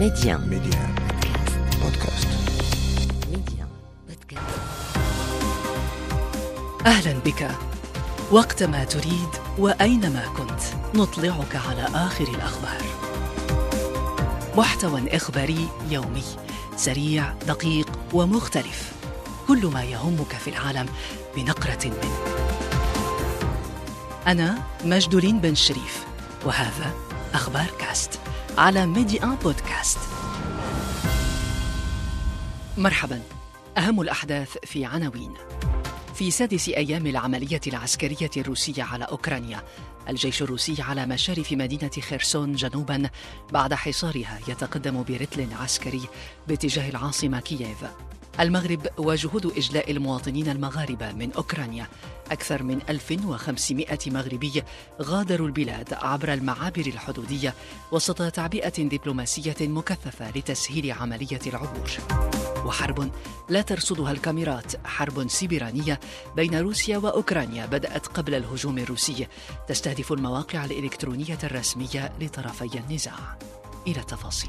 Média. بودكاست. Média. Podcast. أهلا بك. وقتما تريد وأينما كنت نطلعك على آخر الأخبار. محتوى إخباري يومي سريع دقيق ومختلف، كل ما يهمك في العالم بنقرة منه. أنا مجدولين بن شريف، وهذا أخبار كاست على ميديا بودكاست. مرحبا. أهم الأحداث في عناوين. في سادس أيام العملية العسكرية الروسية على أوكرانيا، الجيش الروسي على مشارف مدينة خيرسون جنوبا بعد حصارها يتقدم برتل عسكري باتجاه العاصمة كييف. المغرب وجهود إجلاء المواطنين المغاربة من أوكرانيا. أكثر من 1500 مغربي غادروا البلاد عبر المعابر الحدودية وسط تعبئة دبلوماسية مكثفة لتسهيل عملية العبور. وحرب لا ترصدها الكاميرات، حرب سيبرانية بين روسيا وأوكرانيا بدأت قبل الهجوم الروسي، تستهدف المواقع الإلكترونية الرسمية لطرفي النزاع. إلى التفاصيل.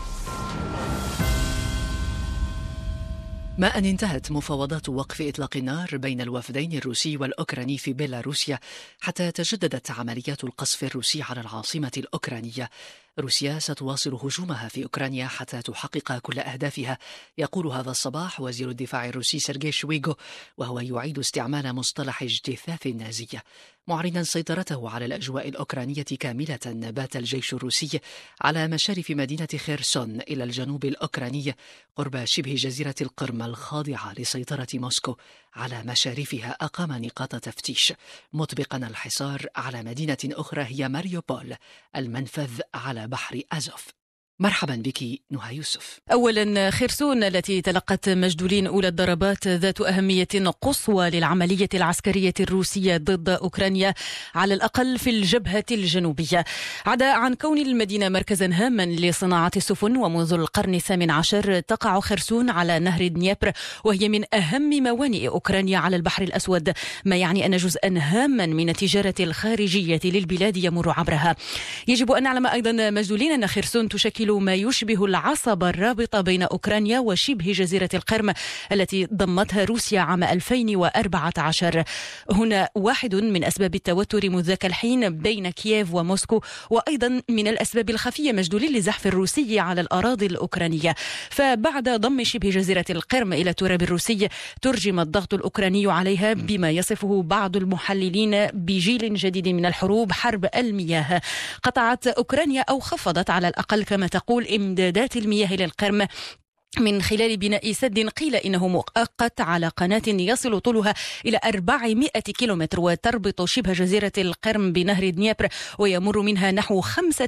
ما أن انتهت مفاوضات وقف إطلاق النار بين الوفدين الروسي والأوكراني في بيلاروسيا حتى تجددت عمليات القصف الروسي على العاصمة الأوكرانية. روسيا ستواصل هجومها في أوكرانيا حتى تحقق كل أهدافها، يقول هذا الصباح وزير الدفاع الروسي سيرجي شويغو، وهو يعيد استعمال مصطلح اجتثاث النازية، معلنا سيطرته على الأجواء الأوكرانية كاملة. بات الجيش الروسي على مشارف مدينة خيرسون إلى الجنوب الأوكراني قرب شبه جزيرة القرم الخاضعة لسيطرة موسكو. على مشارفها أقام نقاط تفتيش، مطبقا الحصار على مدينة أخرى هي ماريوبول، المنفذ على بحر أزوف. مرحبا بك نهى يوسف. أولا، خيرسون التي تلقت مجدولين أولى الضربات ذات أهمية قصوى للعملية العسكرية الروسية ضد أوكرانيا، على الأقل في الجبهة الجنوبية. عدا عن كون المدينة مركزا هاما لصناعة السفن، ومنذ القرن الثامن عشر تقع خيرسون على نهر دنيبر، وهي من أهم موانئ أوكرانيا على البحر الأسود، ما يعني أن جزءا هاما من التجارة الخارجية للبلاد يمر عبرها. يجب أن نعلم أيضا مجدولين أن خيرسون تشكل ما يشبه العصبة الرابطة بين أوكرانيا وشبه جزيرة القرم التي ضمتها روسيا عام 2014. هنا واحد من أسباب التوتر منذ ذاك الحين بين كييف وموسكو، وأيضا من الأسباب الخفية مجدولين لزحف الروسي على الأراضي الأوكرانية. فبعد ضم شبه جزيرة القرم إلى التراب الروسي، ترجم الضغط الأوكراني عليها بما يصفه بعض المحللين بجيل جديد من الحروب، حرب المياه. قطعت أوكرانيا أو خفضت على الأقل كما تقول إمدادات المياه للقرم من خلال بناء سد قيل إنه مؤقت على قناة يصل طولها إلى 400 كيلومتر، وتربط شبه جزيرة القرم بنهر دنيبر، ويمر منها نحو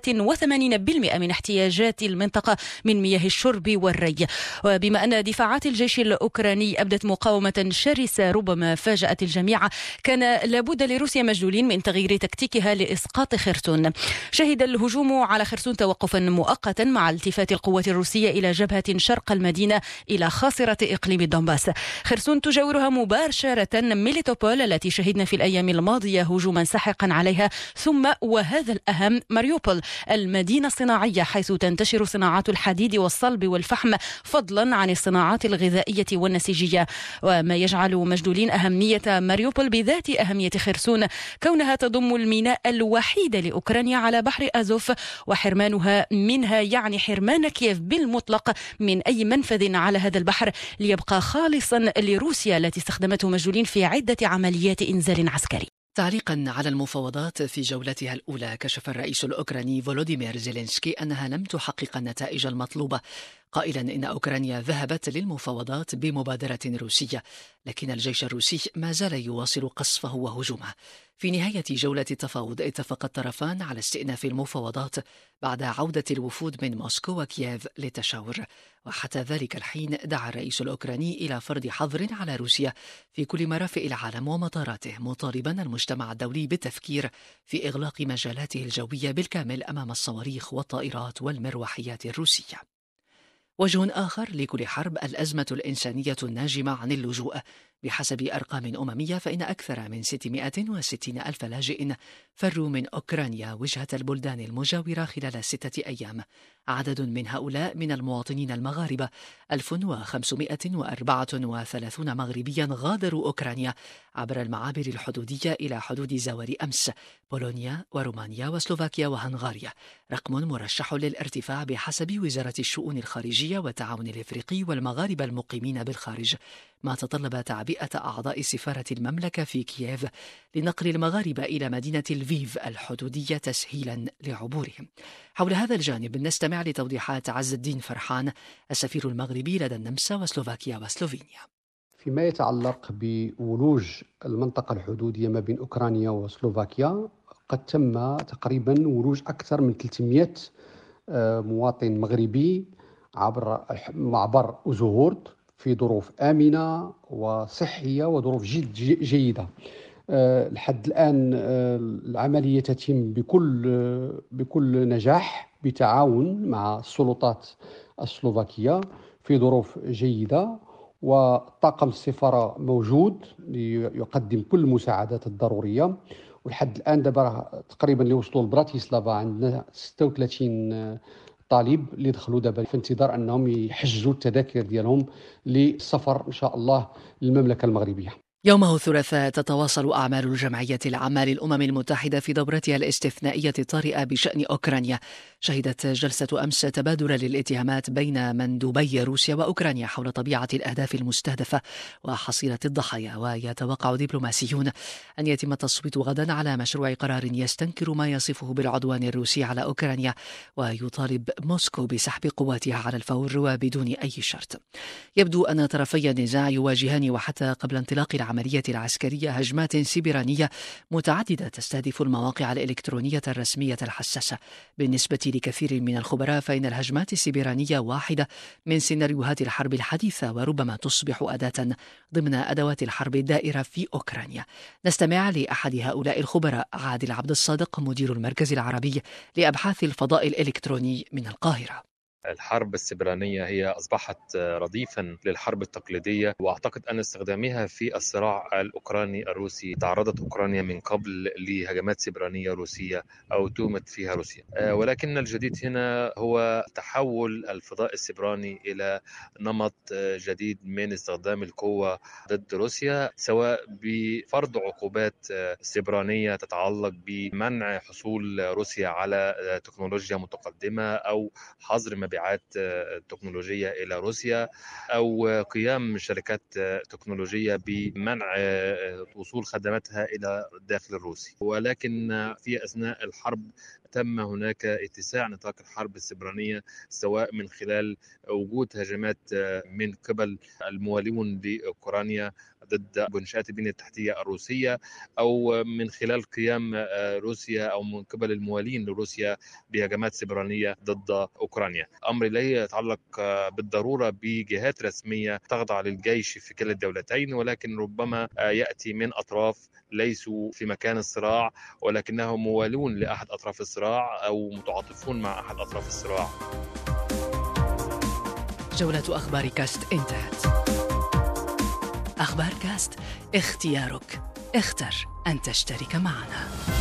85% من احتياجات المنطقة من مياه الشرب والري. وبما أن دفاعات الجيش الأوكراني أبدت مقاومة شرسة ربما فاجأت الجميع، كان لابد لروسيا مجدولين من تغيير تكتيكها لإسقاط خيرسون. شهد الهجوم على خيرسون توقفا مؤقتا مع التفات القوات الروسية إلى جبهة شرق المدينة إلى خاصرة إقليم الدنباس. خيرسون تجاورها مباشرة ميليتوبول التي شهدنا في الأيام الماضية هجوما ساحقا عليها، ثم وهذا الأهم ماريوبول، المدينة الصناعية حيث تنتشر صناعات الحديد والصلب والفحم، فضلا عن الصناعات الغذائية والنسيجية. وما يجعل مجدولين أهمية ماريوبول بذات أهمية خيرسون كونها تضم الميناء الوحيد لأوكرانيا على بحر أزوف، وحرمانها منها يعني حرمان كييف بالمطلق من أي منفذ على هذا البحر ليبقى خالصا لروسيا التي استخدمته مجدولين في عدة عمليات إنزال عسكري. تعليقا على المفاوضات في جولتها الأولى، كشف الرئيس الأوكراني فولوديمير زيلينسكي أنها لم تحقق النتائج المطلوبة، قائلا إن أوكرانيا ذهبت للمفاوضات بمبادرة روسية، لكن الجيش الروسي ما زال يواصل قصفه وهجومه. في نهاية جولة التفاوض اتفق الطرفان على استئناف المفاوضات بعد عودة الوفود من موسكو وكييف للتشاور، وحتى ذلك الحين دعا الرئيس الأوكراني إلى فرض حظر على روسيا في كل مرافئ العالم ومطاراته، مطالبا المجتمع الدولي بالتفكير في إغلاق مجالاته الجوية بالكامل أمام الصواريخ والطائرات والمروحيات الروسية. وجه آخر لكل حرب الأزمة الإنسانية الناجمة عن اللجوء بحسب أرقام أممية فإن أكثر من 660 ألف لاجئ فروا من أوكرانيا وجهة البلدان المجاورة خلال 6 أيام. عدد من هؤلاء من المواطنين المغاربة 1534 مغربيا غادروا أوكرانيا عبر المعابر الحدودية إلى حدود زوار أمس بولونيا ورومانيا وسلوفاكيا وهنغاريا، رقم مرشح للارتفاع بحسب وزارة الشؤون الخارجية والتعاون الإفريقي والمغاربة المقيمين بالخارج، ما تطلب تعبئة أعضاء سفارة المملكة في كييف لنقل المغاربة إلى مدينة لفيف الحدودية تسهيلا لعبورهم. حول هذا الجانب نستمع لتوضيحات عز الدين فرحان السفير المغربي لدى النمسا وسلوفاكيا وسلوفينيا. فيما يتعلق بولوج المنطقة الحدودية ما بين أوكرانيا وسلوفاكيا، قد تم تقريبا ولوج أكثر من 300 مواطن مغربي عبر معبر أوزوغورد في ظروف آمنة وصحية وظروف جد جيدة. لحد الآن العملية تتم بكل نجاح بتعاون مع السلطات السلوفاكية في ظروف جيدة، وطاقم السفارة موجود ليقدم كل المساعدات الضرورية. ولحد الآن دابا تقريبا اللي وصلوا لبراتيسلافا عندنا 36 طالب اللي دخلوا دابا في انتظار أنهم يحجزوا التذاكر ديالهم للسفر إن شاء الله للمملكة المغربية. يومه الثلاثاء تتواصل أعمال الجمعية العامة للأمم المتحدة في دورتها الاستثنائية الطارئة بشأن أوكرانيا. شهدت جلسة أمس تبادل للاتهامات بين مندوبي روسيا وأوكرانيا حول طبيعة الأهداف المستهدفة وحصيلة الضحايا، ويتوقع دبلوماسيون أن يتم التصويت غدا على مشروع قرار يستنكر ما يصفه بالعدوان الروسي على أوكرانيا ويطالب موسكو بسحب قواتها على الفور وبدون أي شرط. يبدو أن طرفي النزاع يواجهان وحتى قبل انطلاق العملية العسكرية هجمات سيبرانية متعددة تستهدف المواقع الإلكترونية الرسمية الحساسة. بالنسبة لكثير من الخبراء فإن الهجمات السيبرانية واحدة من سيناريوهات الحرب الحديثة، وربما تصبح أداة ضمن أدوات الحرب الدائرة في أوكرانيا. نستمع لأحد هؤلاء الخبراء، عادل عبد الصادق، مدير المركز العربي لأبحاث الفضاء الإلكتروني من القاهرة. الحرب السبرانية هي أصبحت رديفا للحرب التقليدية، وأعتقد أن استخدامها في الصراع الأوكراني الروسي. تعرضت أوكرانيا من قبل لهجمات سبرانية روسية أو تومت فيها روسيا، ولكن الجديد هنا هو تحول الفضاء السبراني إلى نمط جديد من استخدام القوة ضد روسيا، سواء بفرض عقوبات سبرانية تتعلق بمنع حصول روسيا على تكنولوجيا متقدمة أو حظر مبيعات تكنولوجية إلى روسيا، أو قيام شركات تكنولوجية بمنع وصول خدماتها إلى الداخل الروسي. ولكن في أثناء الحرب تم هناك اتساع نطاق الحرب السبرانية، سواء من خلال وجود هجمات من قبل الموالون لأوكرانيا ضد منشآت البنية التحتية الروسية، أو من خلال قيام روسيا أو من قبل الموالين لروسيا بهجمات سبرانية ضد أوكرانيا. أمر لا يتعلق بالضرورة بجهات رسمية تخضع للجيش في كلا الدولتين، ولكن ربما يأتي من أطراف ليسوا في مكان الصراع ولكنهم موالون لأحد أطراف الصراع أو متعاطفون مع أحد أطراف الصراع. جولة أخبار كاست انتهت. أخبار كاست، اختيارك، اختر أن تشترك معنا.